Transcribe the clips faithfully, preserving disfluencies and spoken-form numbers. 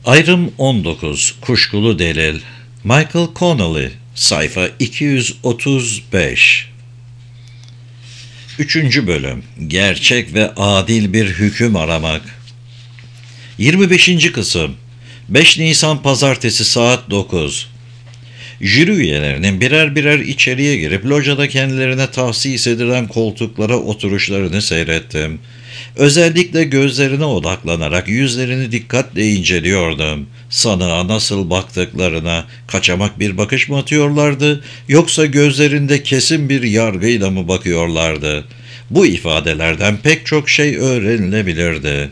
Ayrım on dokuz. Kuşkulu Delil. Michael Connelly. Sayfa iki yüz otuz beş. Üçüncü bölüm. Gerçek ve adil bir hüküm aramak. yirmi beşinci kısım. beş Nisan Pazartesi saat dokuz. Jüri üyelerinin birer birer içeriye girip locada kendilerine tahsis edilen koltuklara oturuşlarını seyrettim. Özellikle gözlerine odaklanarak yüzlerini dikkatle inceliyordum. Sanığa nasıl baktıklarına kaçamak bir bakış mı atıyorlardı, yoksa gözlerinde kesin bir yargıyla mı bakıyorlardı? Bu ifadelerden pek çok şey öğrenilebilirdi.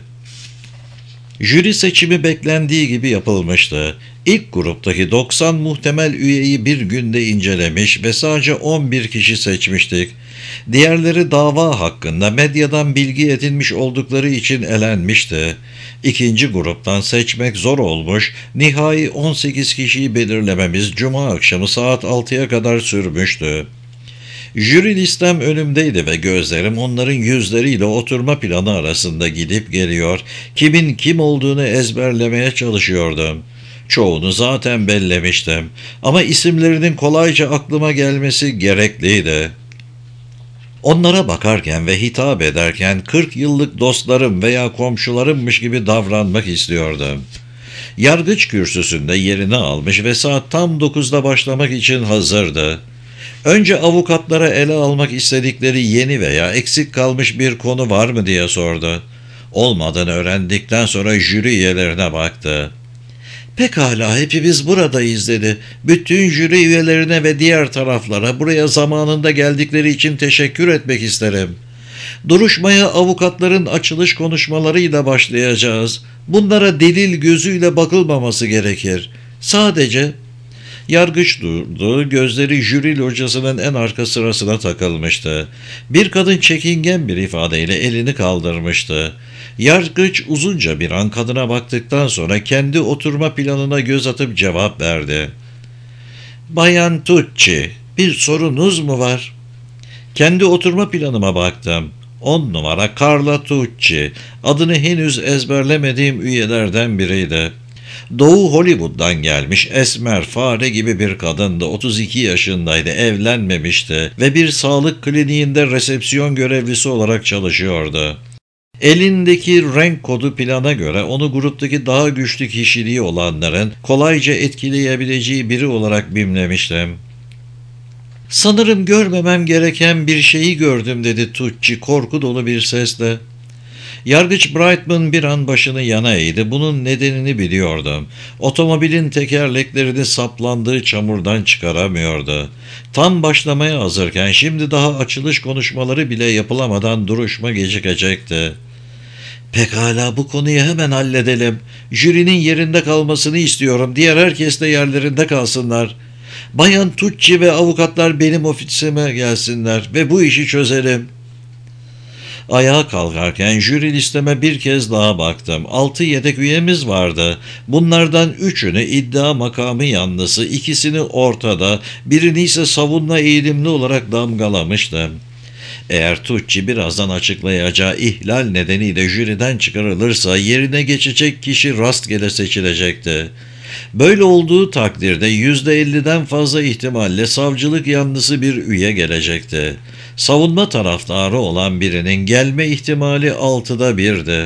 Jüri seçimi beklendiği gibi yapılmıştı. İlk gruptaki doksan muhtemel üyeyi bir günde incelemiş ve sadece on bir kişi seçmiştik. Diğerleri dava hakkında medyadan bilgi edinmiş oldukları için elenmişti. İkinci gruptan seçmek zor olmuş, nihai on sekiz kişiyi belirlememiz cuma akşamı saat altıya kadar sürmüştü. Jüri listem önümdeydi ve gözlerim onların yüzleriyle oturma planı arasında gidip geliyor, kimin kim olduğunu ezberlemeye çalışıyordum. Çoğunu zaten bellemiştim ama isimlerinin kolayca aklıma gelmesi gerekliydi. Onlara bakarken ve hitap ederken kırk yıllık dostlarım veya komşularımmış gibi davranmak istiyordum. Yargıç kürsüsünde yerini almış ve saat tam dokuzda başlamak için hazırdı. Önce avukatlara ele almak istedikleri yeni veya eksik kalmış bir konu var mı diye sordu. Olmadığını öğrendikten sonra jüri üyelerine baktı. Pekala, hepimiz buradayız dedi. Bütün jüri üyelerine ve diğer taraflara buraya zamanında geldikleri için teşekkür etmek isterim. Duruşmaya avukatların açılış konuşmalarıyla başlayacağız. Bunlara delil gözüyle bakılmaması gerekir. Sadece... Yargıç durdu, gözleri jüri locasının en arka sırasına takılmıştı. Bir kadın çekingen bir ifadeyle elini kaldırmıştı. Yargıç uzunca bir an kadına baktıktan sonra kendi oturma planına göz atıp cevap verdi. Bayan Tucci, bir sorunuz mu var? Kendi oturma planıma baktım. On numara Carla Tucci, adını henüz ezberlemediğim üyelerden biriydi. Doğu Hollywood'dan gelmiş esmer fare gibi bir kadındı. otuz iki yaşındaydı, evlenmemişti ve bir sağlık kliniğinde resepsiyon görevlisi olarak çalışıyordu. Elindeki renk kodu plana göre onu gruptaki daha güçlü kişiliği olanların kolayca etkileyebileceği biri olarak bimlemiştim. Sanırım görmemem gereken bir şeyi gördüm dedi Tucci korku dolu bir sesle. Yargıç Brightman bir an başını yana eğdi. Bunun nedenini biliyordum. Otomobilin tekerleklerini saplandığı çamurdan çıkaramıyordu. Tam başlamaya hazırken şimdi daha açılış konuşmaları bile yapılamadan duruşma gecikecekti. Pekala, bu konuyu hemen halledelim. Jürinin yerinde kalmasını istiyorum. Diğer herkes de yerlerinde kalsınlar. Bayan Tucci ve avukatlar benim ofisime gelsinler ve bu işi çözelim. Ayağa kalkarken jüri listeme bir kez daha baktım. Altı yedek üyemiz vardı. Bunlardan üçünü iddia makamı yanlısı, ikisini ortada, birini ise savunma eğilimli olarak damgalamıştım. Eğer Tucci birazdan açıklayacağı ihlal nedeniyle jüriden çıkarılırsa yerine geçecek kişi rastgele seçilecekti. Böyle olduğu takdirde yüzde elliden fazla ihtimalle savcılık yanlısı bir üye gelecekti. Savunma taraftarı olan birinin gelme ihtimali altıda birdi.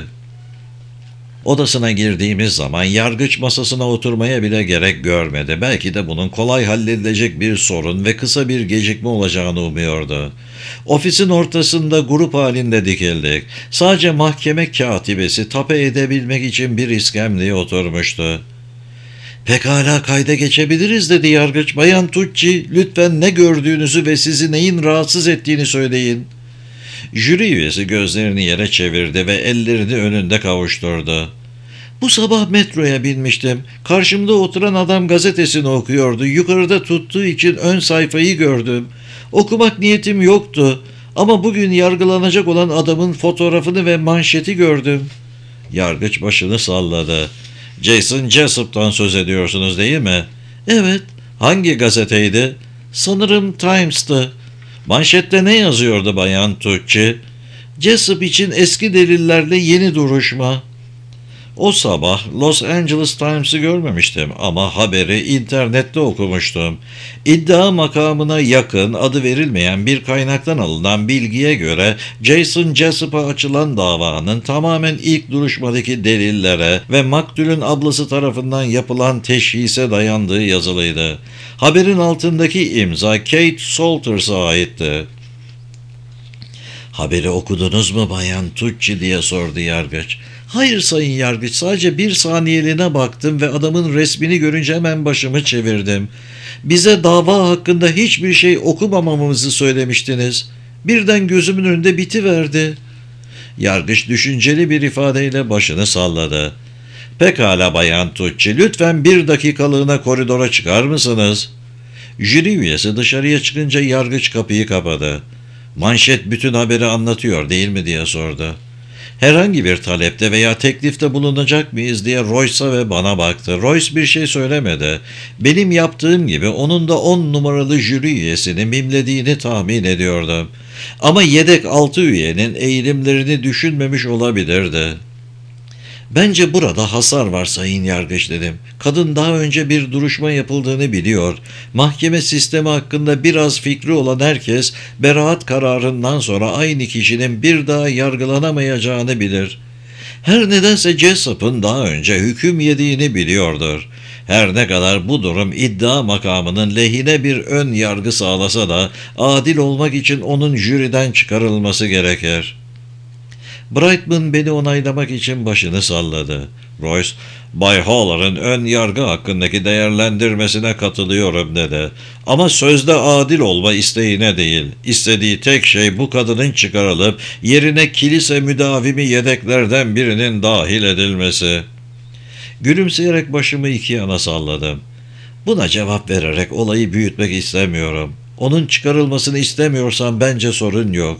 Odasına girdiğimiz zaman yargıç masasına oturmaya bile gerek görmedi. Belki de bunun kolay halledilecek bir sorun ve kısa bir gecikme olacağını umuyordu. Ofisin ortasında grup halinde dikildik. Sadece mahkeme katibesi tape edebilmek için bir iskemleye oturmuştu. Pekala, kayda geçebiliriz dedi yargıç. Bayan Tucci, lütfen ne gördüğünüzü ve sizi neyin rahatsız ettiğini söyleyin. Jüri üyesi gözlerini yere çevirdi ve ellerini önünde kavuşturdu. Bu sabah metroya binmiştim. Karşımda oturan adam gazetesini okuyordu. Yukarıda tuttuğu için ön sayfayı gördüm. Okumak niyetim yoktu. Ama bugün yargılanacak olan adamın fotoğrafını ve manşeti gördüm. Yargıç başını salladı. Jason Jessup'tan söz ediyorsunuz değil mi? Evet. Hangi gazeteydi? Sanırım Times'tı. Manşette ne yazıyordu Bayan Tucci? Jessup için eski delillerle yeni duruşma. O sabah Los Angeles Times'ı görmemiştim ama haberi internette okumuştum. İddia makamına yakın adı verilmeyen bir kaynaktan alınan bilgiye göre Jason Jessup'a açılan davanın tamamen ilk duruşmadaki delillere ve maktulün ablası tarafından yapılan teşhise dayandığı yazılıydı. Haberin altındaki imza Kate Salters'a aitti. "Haberi okudunuz mu Bayan Tucci?" diye sordu yargıç. "Hayır sayın yargıç, sadece bir saniyeliğine baktım ve adamın resmini görünce hemen başımı çevirdim. Bize dava hakkında hiçbir şey okumamamızı söylemiştiniz. Birden gözümün önünde bitiverdi." Yargıç düşünceli bir ifadeyle başını salladı. "Pekala Bayan Tucci, lütfen bir dakikalığına koridora çıkar mısınız?" Jüri üyesi dışarıya çıkınca yargıç kapıyı kapadı. "Manşet bütün haberi anlatıyor değil mi?" diye sordu. "Herhangi bir talepte veya teklifte bulunacak mıyız?" diye Royce'a ve bana baktı. Royce bir şey söylemedi. Benim yaptığım gibi onun da on numaralı jüri üyesini mimlediğini tahmin ediyordum. Ama yedek altı üyenin eğilimlerini düşünmemiş olabilirdi. "Bence burada hasar var sayın yargıç," dedim. "Kadın daha önce bir duruşma yapıldığını biliyor. Mahkeme sistemi hakkında biraz fikri olan herkes beraat kararından sonra aynı kişinin bir daha yargılanamayacağını bilir. Her nedense Jessup'ın daha önce hüküm yediğini biliyordur. Her ne kadar bu durum iddia makamının lehine bir ön yargı sağlasa da adil olmak için onun jüriden çıkarılması gerekir." Brightman beni onaylamak için başını salladı. Royce, "Bay Haller'ın ön yargı hakkındaki değerlendirmesine katılıyorum," dedi. "Ama sözde adil olma isteğine değil. İstediği tek şey bu kadının çıkarılıp yerine kilise müdavimi yedeklerden birinin dahil edilmesi." Gülümseyerek başımı iki yana salladım. Buna cevap vererek olayı büyütmek istemiyorum. Onun çıkarılmasını istemiyorsan bence sorun yok.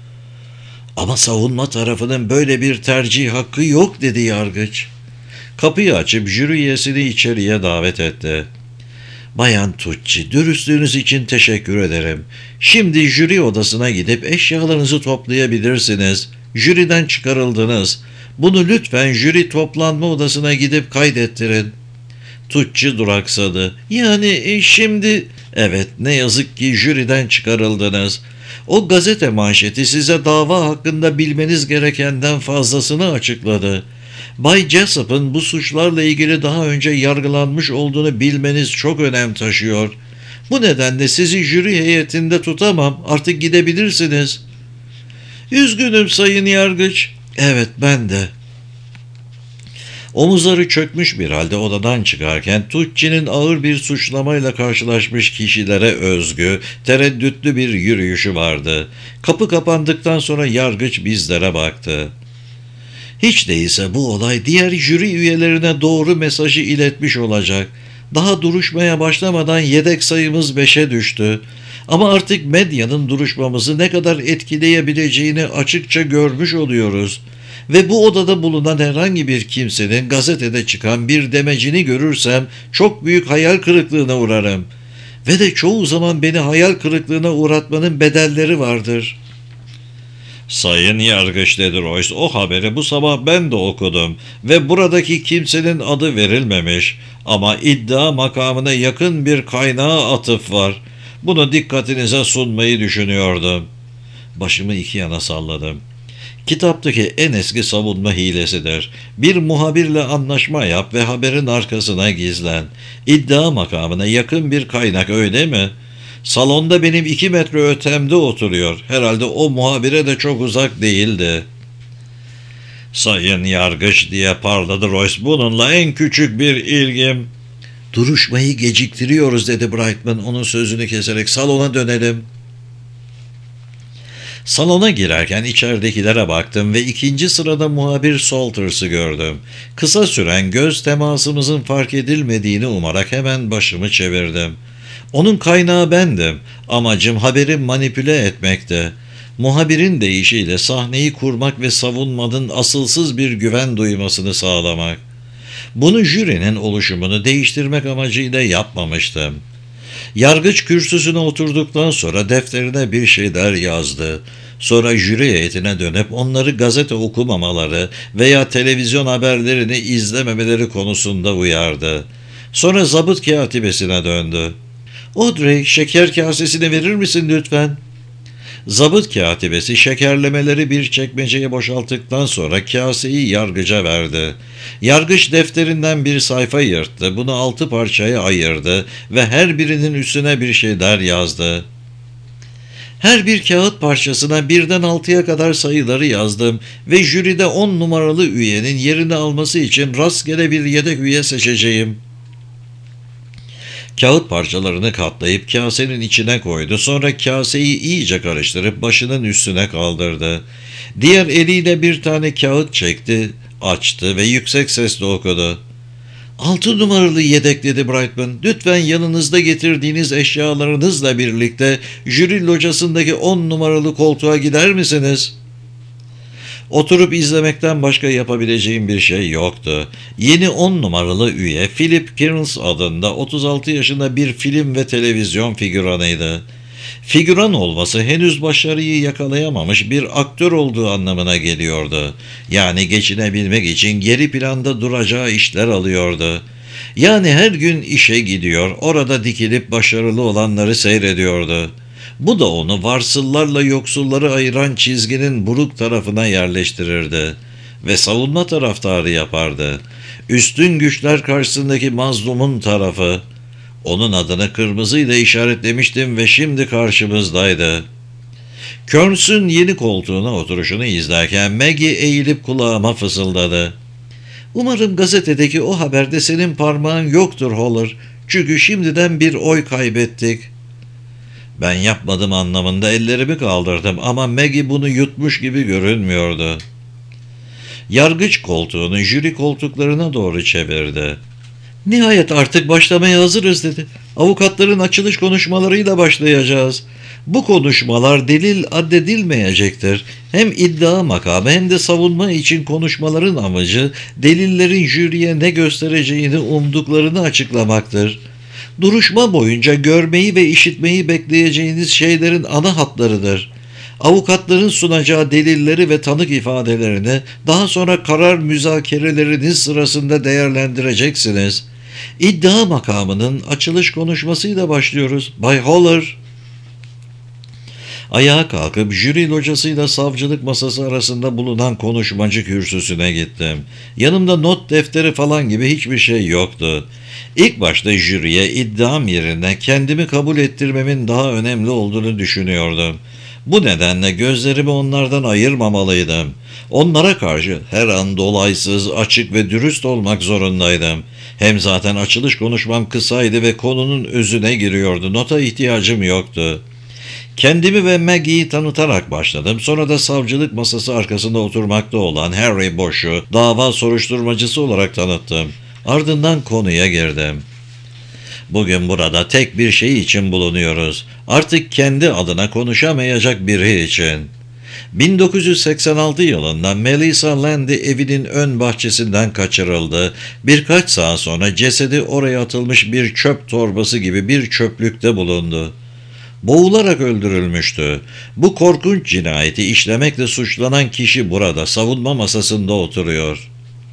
"Ama savunma tarafının böyle bir tercih hakkı yok," dedi yargıç. Kapıyı açıp jüri üyesini içeriye davet etti. "Bayan Tucci, dürüstlüğünüz için teşekkür ederim. Şimdi jüri odasına gidip eşyalarınızı toplayabilirsiniz. Jüriden çıkarıldınız. Bunu lütfen jüri toplanma odasına gidip kaydettirin." Tucci duraksadı. "Yani e, şimdi..." "Evet, ne yazık ki jüriden çıkarıldınız. O gazete manşeti size dava hakkında bilmeniz gerekenden fazlasını açıkladı. Bay Jessup'ın bu suçlarla ilgili daha önce yargılanmış olduğunu bilmeniz çok önem taşıyor. Bu nedenle sizi jüri heyetinde tutamam, artık gidebilirsiniz." "Üzgünüm sayın yargıç." "Evet, ben de." Omuzları çökmüş bir halde odadan çıkarken Tucci'nin ağır bir suçlamayla karşılaşmış kişilere özgü, tereddütlü bir yürüyüşü vardı. Kapı kapandıktan sonra yargıç bizlere baktı. "Hiç değilse bu olay diğer jüri üyelerine doğru mesajı iletmiş olacak. Daha duruşmaya başlamadan yedek sayımız beşe düştü. Ama artık medyanın duruşmamızı ne kadar etkileyebileceğini açıkça görmüş oluyoruz. Ve bu odada bulunan herhangi bir kimsenin gazetede çıkan bir demecini görürsem çok büyük hayal kırıklığına uğrarım. Ve de çoğu zaman beni hayal kırıklığına uğratmanın bedelleri vardır." "Sayın yargıç," dedi Royce, "o haberi bu sabah ben de okudum ve buradaki kimsenin adı verilmemiş ama iddia makamına yakın bir kaynağa atıf var. Bunu dikkatinize sunmayı düşünüyordum." Başımı iki yana salladım. "Kitaptaki en eski savunma hilesidir. Bir muhabirle anlaşma yap ve haberin arkasına gizlen. İddia makamına yakın bir kaynak, öyle mi? Salonda benim iki metre ötemde oturuyor. Herhalde o muhabire de çok uzak değildi." "Sayın yargıç," diye parladı Royce, "bununla en küçük bir ilgim..." "Duruşmayı geciktiriyoruz," dedi Brightman onun sözünü keserek. "Salona dönelim." Salona girerken içeridekilere baktım ve ikinci sırada muhabir Salters'ı gördüm. Kısa süren göz temasımızın fark edilmediğini umarak hemen başımı çevirdim. Onun kaynağı bendim. Amacım haberi manipüle etmekti. Muhabirin deyişiyle sahneyi kurmak ve savunmanın asılsız bir güven duymasını sağlamak. Bunu jürinin oluşumunu değiştirmek amacıyla yapmamıştım. Yargıç kürsüsüne oturduktan sonra defterine bir şeyler yazdı. Sonra jüri heyetine dönüp onları gazete okumamaları veya televizyon haberlerini izlememeleri konusunda uyardı. Sonra zabıt katibesine döndü. "Audrey, şeker kasesini verir misin lütfen?" Zabıt katibesi şekerlemeleri bir çekmeceye boşalttıktan sonra kaseyi yargıca verdi. Yargıç defterinden bir sayfa yırttı, bunu altı parçaya ayırdı ve her birinin üstüne bir şeyler yazdı. Her bir kağıt parçasına birden altıya kadar sayıları yazdım ve jüride on numaralı üyenin yerini alması için rastgele bir yedek üye seçeceğim. Kağıt parçalarını katlayıp kasenin içine koydu. Sonra kaseyi iyice karıştırıp başının üstüne kaldırdı. Diğer eliyle bir tane kağıt çekti, açtı ve yüksek sesle okudu. "Altı numaralı yedek," dedi Brightman. "Lütfen yanınızda getirdiğiniz eşyalarınızla birlikte jüri locasındaki on numaralı koltuğa gider misiniz?" Oturup izlemekten başka yapabileceğim bir şey yoktu. Yeni on numaralı üye Philip Kearns adında otuz altı yaşında bir film ve televizyon figüranıydı. Figüran olması henüz başarıyı yakalayamamış bir aktör olduğu anlamına geliyordu. Yani geçinebilmek için geri planda duracağı işler alıyordu. Yani her gün işe gidiyor, orada dikilip başarılı olanları seyrediyordu. Bu da onu varsıllarla yoksulları ayıran çizginin buruk tarafına yerleştirirdi ve savunma taraftarı yapardı. Üstün güçler karşısındaki mazlumun tarafı. Onun adını kırmızıyla işaretlemiştim ve şimdi karşımızdaydı. Kearns'ün yeni koltuğuna oturuşunu izlerken Maggie eğilip kulağıma fısıldadı. "Umarım gazetedeki o haberde senin parmağın yoktur Holler. Çünkü şimdiden bir oy kaybettik." Ben yapmadım anlamında ellerimi kaldırdım ama Maggie bunu yutmuş gibi görünmüyordu. Yargıç koltuğunu jüri koltuklarına doğru çevirdi. "Nihayet artık başlamaya hazırız," dedi. "Avukatların açılış konuşmalarıyla başlayacağız. Bu konuşmalar delil addedilmeyecektir. Hem iddia makamı hem de savunma için konuşmaların amacı delillerin jüriye ne göstereceğini umduklarını açıklamaktır. Duruşma boyunca görmeyi ve işitmeyi bekleyeceğiniz şeylerin ana hatlarıdır. Avukatların sunacağı delilleri ve tanık ifadelerini daha sonra karar müzakereleriniz sırasında değerlendireceksiniz. İddia makamının açılış konuşmasıyla başlıyoruz. Bay Holler." Ayağa kalkıp jüri locasıyla savcılık masası arasında bulunan konuşmacı kürsüsüne gittim. Yanımda not defteri falan gibi hiçbir şey yoktu. İlk başta jüriye iddiam yerine kendimi kabul ettirmemin daha önemli olduğunu düşünüyordum. Bu nedenle gözlerimi onlardan ayırmamalıydım. Onlara karşı her an dolaysız, açık ve dürüst olmak zorundaydım. Hem zaten açılış konuşmam kısaydı ve konunun özüne giriyordu. Nota ihtiyacım yoktu. Kendimi ve Maggie'yi tanıtarak başladım. Sonra da savcılık masası arkasında oturmakta olan Harry Bosch'u dava soruşturmacısı olarak tanıttım. Ardından konuya girdim. "Bugün burada tek bir şey için bulunuyoruz. Artık kendi adına konuşamayacak biri için." bin dokuz yüz seksen altı yılında Melissa Landy evinin ön bahçesinden kaçırıldı. Birkaç saat sonra cesedi oraya atılmış bir çöp torbası gibi bir çöplükte bulundu. Boğularak öldürülmüştü. Bu korkunç cinayeti işlemekle suçlanan kişi burada savunma masasında oturuyor.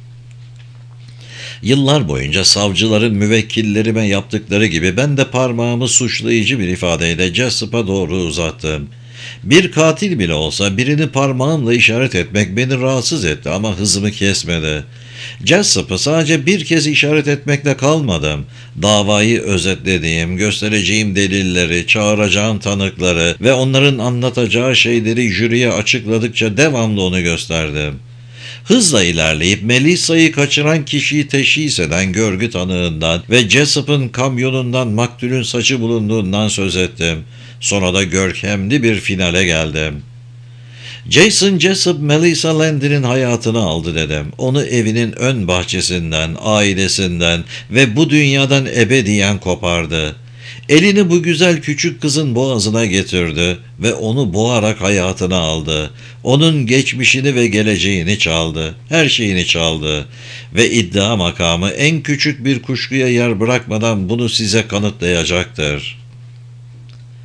Yıllar boyunca savcıların müvekkillerime yaptıkları gibi ben de parmağımı suçlayıcı bir ifadeyle Jessup'a doğru uzattım. Bir katil bile olsa birini parmağımla işaret etmek beni rahatsız etti ama hızımı kesmedi. Jessup'ı sadece bir kez işaret etmekle kalmadım. Davayı özetlediğim, göstereceğim delilleri, çağıracağım tanıkları ve onların anlatacağı şeyleri jüriye açıkladıkça devamlı onu gösterdim. Hızla ilerleyip Melissa'yı kaçıran kişiyi teşhis eden görgü tanığından ve Jessup'ın kamyonundan maktulün saçı bulunduğundan söz ettim. Sonra da görkemli bir finale geldim. Jason Jessup, Melissa Landy'nin hayatını aldı dedim. Onu evinin ön bahçesinden, ailesinden ve bu dünyadan ebediyen kopardı. Elini bu güzel küçük kızın boğazına getirdi ve onu boğarak hayatını aldı. Onun geçmişini ve geleceğini çaldı. Her şeyini çaldı. Ve iddia makamı en küçük bir kuşkuya yer bırakmadan bunu size kanıtlayacaktır.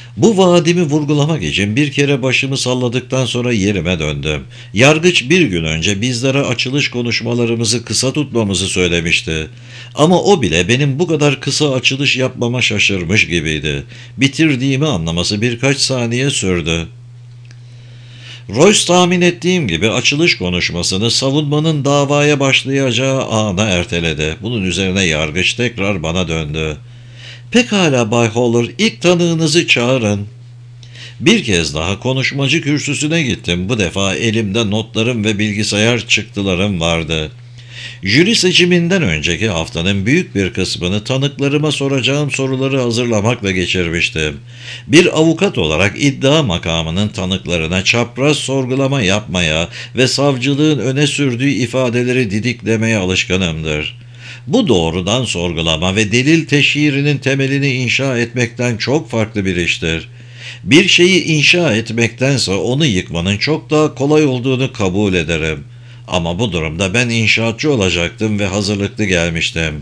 Bu vaadimi vurgulamak için bir kere başımı salladıktan sonra yerime döndüm. Yargıç bir gün önce bizlere açılış konuşmalarımızı kısa tutmamızı söylemişti. Ama o bile benim bu kadar kısa açılış yapmama şaşırmış gibiydi. Bitirdiğimi anlaması birkaç saniye sürdü. Royce tahmin ettiğim gibi açılış konuşmasını savunmanın davaya başlayacağı ana erteledi. Bunun üzerine yargıç tekrar bana döndü. "Pekala Bay Haller, ilk tanığınızı çağırın." Bir kez daha konuşmacı kürsüsüne gittim. Bu defa elimde notlarım ve bilgisayar çıktılarım vardı. Jüri seçiminden önceki haftanın büyük bir kısmını tanıklarıma soracağım soruları hazırlamakla geçirmiştim. Bir avukat olarak iddia makamının tanıklarına çapraz sorgulama yapmaya ve savcılığın öne sürdüğü ifadeleri didiklemeye alışkınımdır. Bu doğrudan sorgulama ve delil teşhirinin temelini inşa etmekten çok farklı bir iştir. Bir şeyi inşa etmektense onu yıkmanın çok daha kolay olduğunu kabul ederim. Ama bu durumda ben inşaatçı olacaktım ve hazırlıklı gelmiştim.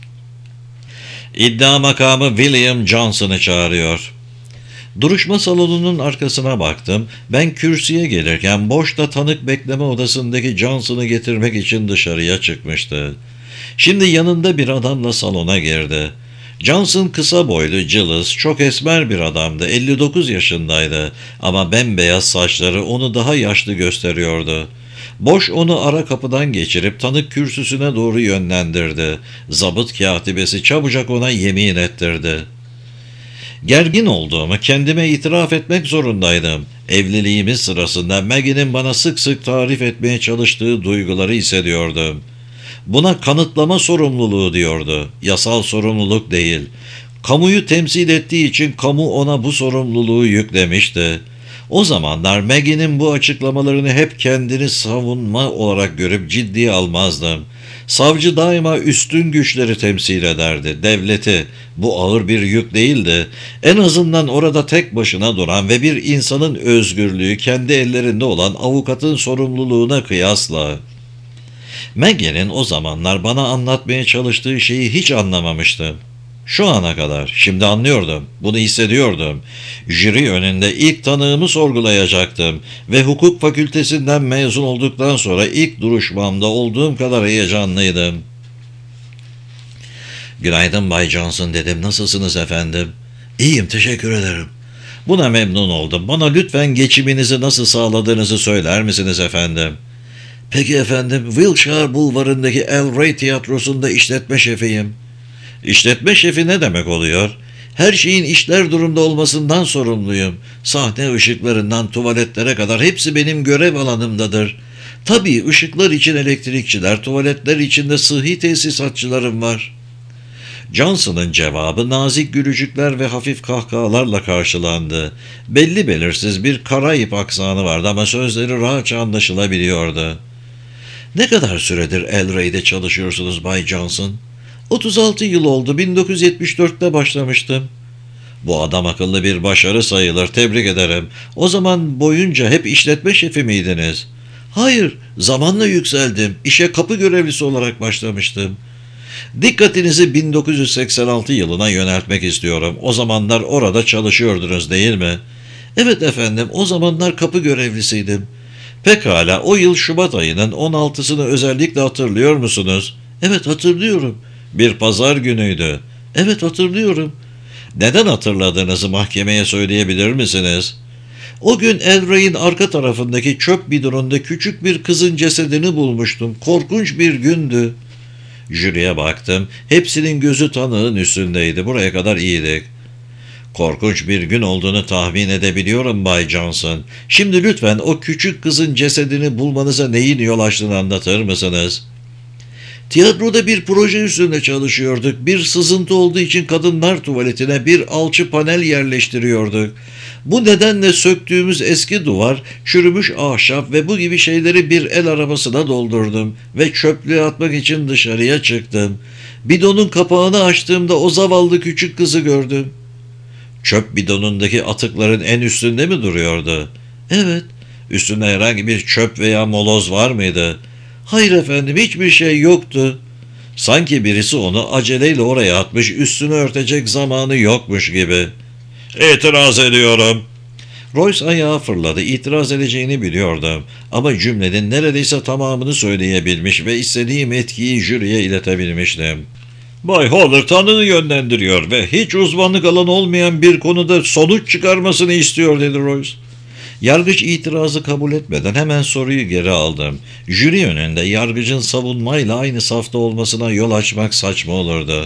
İddia makamı William Johnson'ı çağırıyor. Duruşma salonunun arkasına baktım. Ben kürsüye gelirken boşta tanık bekleme odasındaki Johnson'ı getirmek için dışarıya çıkmıştı. Şimdi yanında bir adamla salona girdi. Johnson kısa boylu, cılız, çok esmer bir adamdı. elli dokuz yaşındaydı ama bembeyaz saçları onu daha yaşlı gösteriyordu. Boş onu ara kapıdan geçirip tanık kürsüsüne doğru yönlendirdi. Zabıt katibesi çabucak ona yemin ettirdi. Gergin olduğumu kendime itiraf etmek zorundaydım. Evliliğimiz sırasında Maggie'nin bana sık sık tarif etmeye çalıştığı duyguları hissediyordum. Buna kanıtlama sorumluluğu diyordu. Yasal sorumluluk değil. Kamuyu temsil ettiği için kamu ona bu sorumluluğu yüklemişti. O zamanlar Maggie'nin bu açıklamalarını hep kendini savunma olarak görüp ciddiye almazdım. Savcı daima üstün güçleri temsil ederdi, devleti. Bu ağır bir yük değildi. En azından orada tek başına duran ve bir insanın özgürlüğü kendi ellerinde olan avukatın sorumluluğuna kıyasla. Maggie'nin o zamanlar bana anlatmaya çalıştığı şeyi hiç anlamamıştım. Şu ana kadar, şimdi anlıyordum, bunu hissediyordum. Jüri önünde ilk tanığımı sorgulayacaktım ve hukuk fakültesinden mezun olduktan sonra ilk duruşmamda olduğum kadar heyecanlıydım. "Günaydın Bay Johnson," dedim. "Nasılsınız efendim?" "İyiyim, teşekkür ederim." "Buna memnun oldum. Bana lütfen geçiminizi nasıl sağladığınızı söyler misiniz efendim?" "Peki efendim, Wilshire Bulvarı'ndaki El Rey Tiyatrosu'nda işletme şefiyim." "İşletme şefi ne demek oluyor?" "Her şeyin işler durumda olmasından sorumluyum. Sahne ışıklarından tuvaletlere kadar hepsi benim görev alanımdadır. Tabii ışıklar için elektrikçiler, tuvaletler için de sıhhi tesisatçılarım var." Johnson'ın cevabı nazik gülücükler ve hafif kahkahalarla karşılandı. Belli belirsiz bir Karayip aksanı vardı ama sözleri rahatça anlaşılabiliyordu. "Ne kadar süredir El Rey'de çalışıyorsunuz Bay Johnson?" otuz altı yıl oldu. bin dokuz yüz yetmiş dörtte başlamıştım." "Bu adam akıllı bir başarı sayılır. Tebrik ederim. O zaman boyunca hep işletme şefi miydiniz?" "Hayır. Zamanla yükseldim. İşe kapı görevlisi olarak başlamıştım." "Dikkatinizi bin dokuz yüz seksen altı yılına yöneltmek istiyorum. O zamanlar orada çalışıyordunuz değil mi?" "Evet efendim. O zamanlar kapı görevlisiydim." "Pekala. O yıl Şubat ayının on altısını özellikle hatırlıyor musunuz?" "Evet, hatırlıyorum." "Bir pazar günüydü." "Evet, hatırlıyorum." "Neden hatırladığınızı mahkemeye söyleyebilir misiniz?" "O gün El Rey'in arka tarafındaki çöp bidonunda küçük bir kızın cesedini bulmuştum. Korkunç bir gündü." Jüriye baktım. Hepsinin gözü tanığın üstündeydi. Buraya kadar iyiydik. "Korkunç bir gün olduğunu tahmin edebiliyorum Bay Johnson. Şimdi lütfen o küçük kızın cesedini bulmanıza neyin yol açtığını anlatır mısınız?" "Tiyatroda bir proje üstünde çalışıyorduk. Bir sızıntı olduğu için kadınlar tuvaletine bir alçı panel yerleştiriyorduk. Bu nedenle söktüğümüz eski duvar, çürümüş ahşap ve bu gibi şeyleri bir el arabasına doldurdum ve çöplüğe atmak için dışarıya çıktım. Bidonun kapağını açtığımda o zavallı küçük kızı gördüm." "Çöp bidonundaki atıkların en üstünde mi duruyordu?" "Evet." "Üstünde herhangi bir çöp veya moloz var mıydı?" "Hayır efendim, hiçbir şey yoktu." "Sanki birisi onu aceleyle oraya atmış, üstünü örtecek zamanı yokmuş gibi." İtiraz ediyorum. Royce ayağa fırladı. İtiraz edeceğini biliyordum. Ama cümlenin neredeyse tamamını söyleyebilmiş ve istediğim etkiyi jüriye iletebilmiştim. Bay Horler Tanrı'nı yönlendiriyor ve hiç uzmanlık alanı olmayan bir konuda sonuç çıkarmasını istiyor, dedi Royce. Yargıç itirazı kabul etmeden hemen soruyu geri aldım. Jüri önünde yargıcın savunmayla aynı safta olmasına yol açmak saçma olurdu.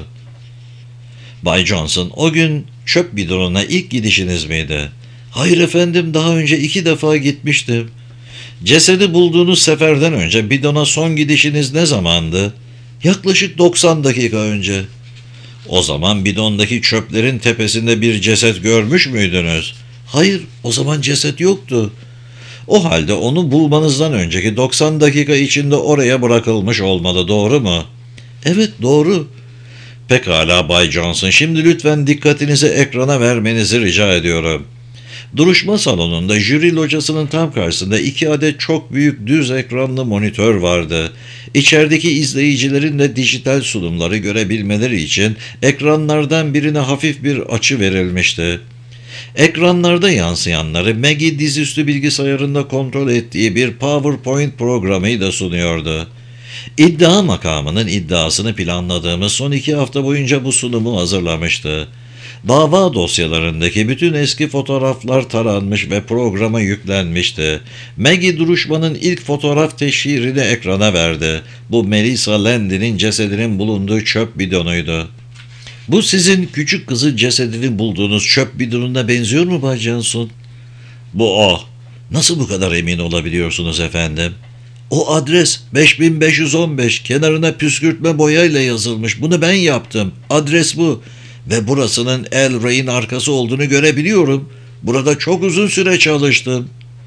Bay Johnson, o gün çöp bidonuna ilk gidişiniz miydi? Hayır efendim, daha önce iki defa gitmiştim. Cesedi bulduğunuz seferden önce bidona son gidişiniz ne zamandı? Yaklaşık doksan dakika önce. O zaman bidondaki çöplerin tepesinde bir ceset görmüş müydünüz? Hayır, o zaman ceset yoktu. O halde onu bulmanızdan önceki doksan dakika içinde oraya bırakılmış olmalı, doğru mu? Evet, doğru. Pekala Bay Johnson, şimdi lütfen dikkatinizi ekrana vermenizi rica ediyorum. Duruşma salonunda jüri locasının tam karşısında iki adet çok büyük düz ekranlı monitör vardı. İçerideki izleyicilerin de dijital sunumları görebilmeleri için ekranlardan birine hafif bir açı verilmişti. Ekranlarda yansıyanları Maggie dizüstü bilgisayarında kontrol ettiği bir PowerPoint programı da sunuyordu. İddia makamının iddiasını planladığımız son iki hafta boyunca bu sunumu hazırlamıştı. Dava dosyalarındaki bütün eski fotoğraflar taranmış ve programa yüklenmişti. Maggie duruşmanın ilk fotoğraf teşhirini ekrana verdi. Bu Melissa Landy'nin cesedinin bulunduğu çöp bidonuydu. Bu sizin küçük kızı cesedini bulduğunuz çöp bidonuna benziyor mu Bay Johnson? Bu o. Nasıl bu kadar emin olabiliyorsunuz efendim? O adres beş bin beş yüz on beş, kenarına püskürtme boyayla yazılmış. Bunu ben yaptım. Adres bu. Ve burasının El Rey'in arkası olduğunu görebiliyorum. Burada çok uzun süre çalıştım.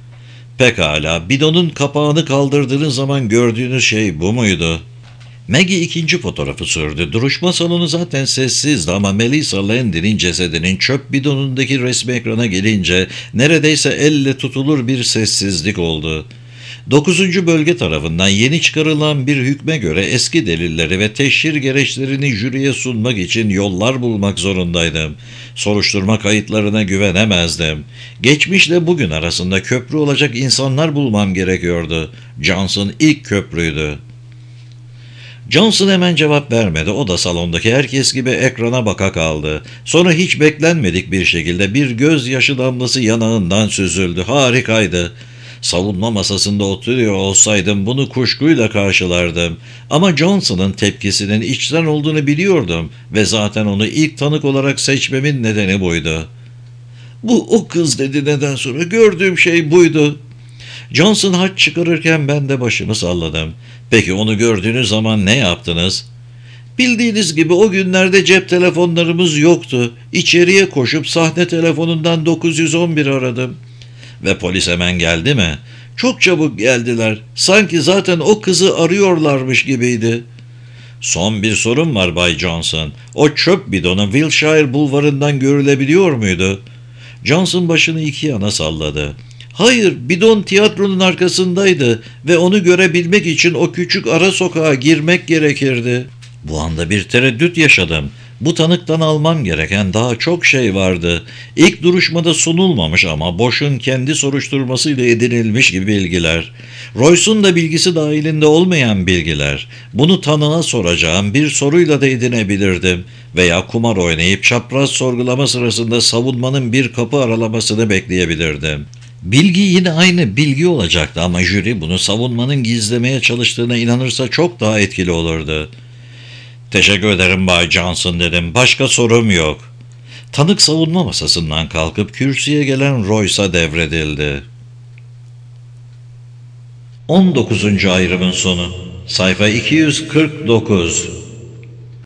Pekala, bidonun kapağını kaldırdığınız zaman gördüğünüz şey bu muydu? Maggie ikinci fotoğrafı sürdü. Duruşma salonu zaten sessizdi ama Melissa Landy'nin cesedinin çöp bidonundaki resmi ekrana gelince neredeyse elle tutulur bir sessizlik oldu. Dokuzuncu bölge tarafından yeni çıkarılan bir hükme göre eski delilleri ve teşhir gereçlerini jüriye sunmak için yollar bulmak zorundaydım. Soruşturma kayıtlarına güvenemezdim. Geçmişle bugün arasında köprü olacak insanlar bulmam gerekiyordu. Johnson ilk köprüydü. Johnson hemen cevap vermedi. O da salondaki herkes gibi ekrana baka kaldı. Sonra hiç beklenmedik bir şekilde bir gözyaşı damlası yanağından süzüldü. Harikaydı. Savunma masasında oturuyor olsaydım bunu kuşkuyla karşılardım. Ama Johnson'ın tepkisinin içten olduğunu biliyordum ve zaten onu ilk tanık olarak seçmemin nedeni buydu. Bu o kız, dedi neden sonra. Gördüğüm şey buydu. Johnson haç çıkarırken ben de başımı salladım. Peki onu gördüğünüz zaman ne yaptınız? Bildiğiniz gibi o günlerde cep telefonlarımız yoktu. İçeriye koşup sahne telefonundan dokuz yüz on bir aradım. Ve polis hemen geldi mi? Çok çabuk geldiler. Sanki zaten o kızı arıyorlarmış gibiydi. Son bir sorun var Bay Johnson. O çöp bidonu Wilshire bulvarından görülebiliyor muydu? Johnson başını iki yana salladı. Hayır, bidon tiyatronun arkasındaydı ve onu görebilmek için o küçük ara sokağa girmek gerekirdi. Bu anda bir tereddüt yaşadım. Bu tanıktan almam gereken daha çok şey vardı. İlk duruşmada sunulmamış ama Bosch'un kendi soruşturmasıyla edinilmiş gibi bilgiler. Royce'un da bilgisi dahilinde olmayan bilgiler. Bunu tanığa soracağım bir soruyla da edinebilirdim. Veya kumar oynayıp çapraz sorgulama sırasında savunmanın bir kapı aralamasını bekleyebilirdim. Bilgi yine aynı bilgi olacaktı ama jüri bunu savunmanın gizlemeye çalıştığına inanırsa çok daha etkili olurdu. Teşekkür ederim Bay Johnson, dedim. Başka sorum yok. Tanık savunma masasından kalkıp kürsüye gelen Royce'a devredildi. on dokuzuncu ayrımın sonu. Sayfa iki yüz kırk dokuz.